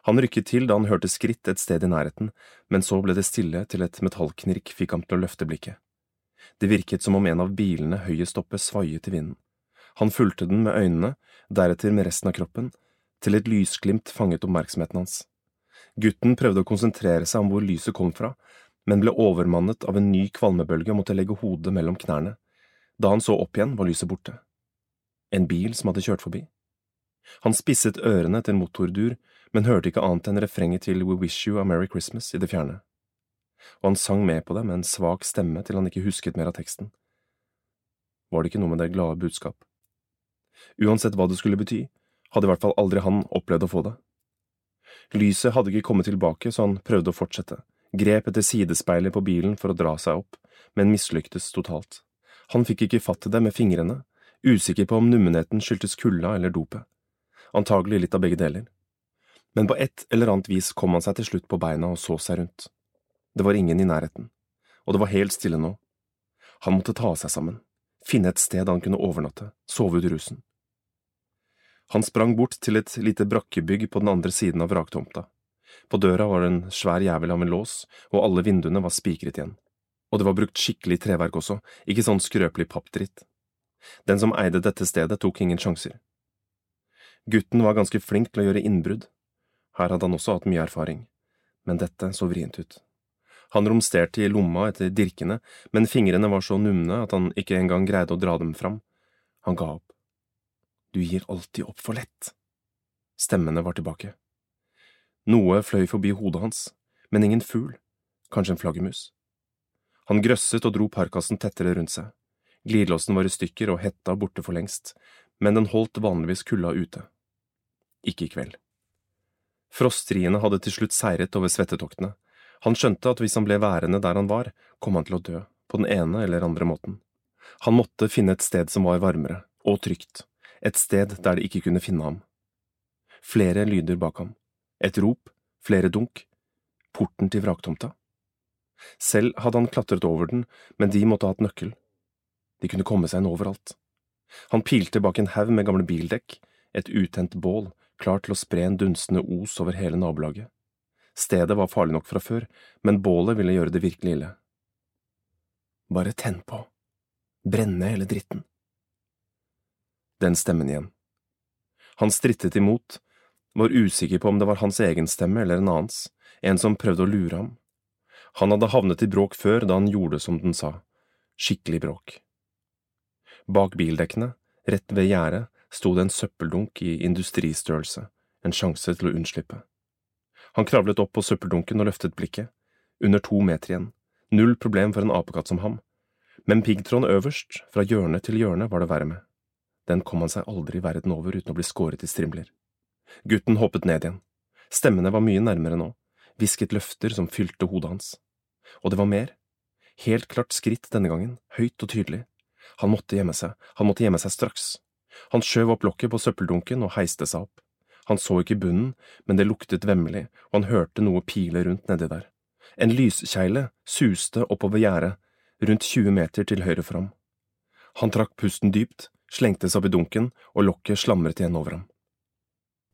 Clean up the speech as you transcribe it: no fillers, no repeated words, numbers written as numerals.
Han rykket til da han hørte skritt et sted i nærheten, men så ble det stille til et metallknirk fikk ham til å løfte blikket. Det virket som om en av bilene høyest oppe svaiet i vinden. Han fulgte den med øynene, deretter med resten av kroppen, til et lysglimt fanget oppmerksomheten hans. Gutten prøvde å konsentrere seg om hvor lyset kom fra, men ble overmannet av en ny kvalmebølge og måtte legge hodet mellom knærne. Da han så opp igjen, var lyset borte. En bil som hadde kjørt forbi. Han spisset ørene til motordur, men hørte ikke annet enn refrenget til We Wish You a Merry Christmas i det fjerne. Og han sang med på det med en svak stemme til han ikke husket mer av teksten. Var det ikke noe med det glade budskap? Uansett hva det skulle bety, hadde i hvert fall aldri han opplevd å få det. Lyset hadde ikke kommet tilbake, så han prøvde å fortsette, grep etter sidespeilet på bilen for å dra seg opp, men mislyktes totalt. Han fikk ikke fatt i det med fingrene, usikker på om nummenheten skyldtes kulda eller dopet. Antagelig litt av begge deler. Men på et eller annet vis kom han seg til slutt på beina og så seg rundt. Det var ingen i nærheten, og det var helt stille nå. Han måtte ta seg sammen, finne et sted han kunne overnatte, sove ut rusen. Han sprang bort til et lite brakkebygg på den andre siden av vraktomta. På døra var det en svær jævel av en lås, og alle vinduene var spikret igjen. Og det var brukt skikkelig treverk også, ikke sånn skrøpelig pappdritt. Den som eide dette stedet tok ingen sjanser. Gutten var ganske flink til å gjøre innbrudd. Her hadde han også hatt mye erfaring, men dette så vrient ut. Han romsterte i lomma etter dirkene, men fingrene var så numne at han ikke engang greide å dra dem fram. Han ga opp. Du gir alltid opp for lett. Stemmene var tilbake. Noe fløy forbi hodet hans, men ingen fugl, kanskje en flaggermus. Han grøsset og dro parkassen tettere rundt seg. Glidelåsen var i stykker og hetta borte for lengst, men den holdt vanligvis kulda ute. Ikke i kveld. Froststriene hadde til slutt seiret over svettetoktene. Han skjønte at hvis han ble værende der han var, kom han til å dø, på den ene eller andre måten. Han måtte finne et sted som var varmere, og trygt. Et sted der de ikke kunne finne ham. Flere lyder bak ham. Et rop, flere dunk. Porten til vraktomta. Selv hadde han klatret over den, men de måtte ha hatt nøkkel. De kunne komme seg inn overalt. Han pilte bak en haug med gamle bildekk, et utent bål, klar til å spre en dunstende os over hele nabolaget. Stedet var farlig nok fra før, men bålet ville gjøre det virkelig ille. Bare tenn på. Brenne hele dritten. Den stemmen igjen. Han strittet imot, var usikker på om det var hans egen stemme eller en annens, en som prøvde å lure ham. Han hadde havnet i bråk før da han gjorde som den sa. Skikkelig bråk. Bak bildekkene, rett ved gjerdet, sto det en søppeldunk i industristørrelse, en sjanse til å unnslippe. Han kravlet opp på søppeldunken og løftet blikket. Under 2 meter igjen. Null problem for en apekatt som ham. Men piggtråden øverst, fra hjørne til hjørne, var det verre med. Den kom han seg aldri verden over uten å bli skåret i strimler. Gutten hoppet ned igjen. Stemmene var mye nærmere nå, hvisket løfter som fylte hodet hans. Og det var mer. Helt klart skritt denne gangen, høyt og tydelig. Han måtte gjemme seg straks. Han skjøv opp lokket på søppeldunken og heiste seg opp. Han så ikke bunnen, men det luktet vemmelig, og han hørte noe pile rundt nedi der. En lyskjeile suste oppover gjerdet, rundt 20 meter til høyre for ham. Han trakk pusten dypt, slengte seg opp i dunken, og lokket slamret igjen over ham.